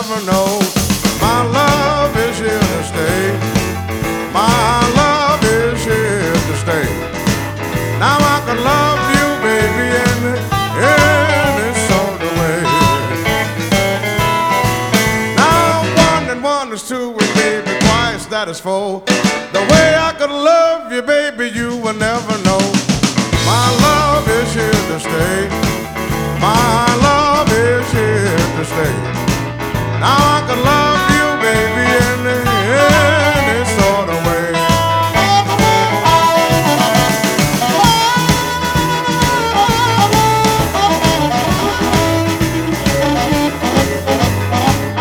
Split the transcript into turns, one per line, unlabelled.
never know. My love is here to stay. My love is here to stay. Now I can love you, baby, in any sort of way. Now one and one is two, and baby, twice that is four. The way I could love you, baby, you will never know. My love is here to stay. My love is here to stay.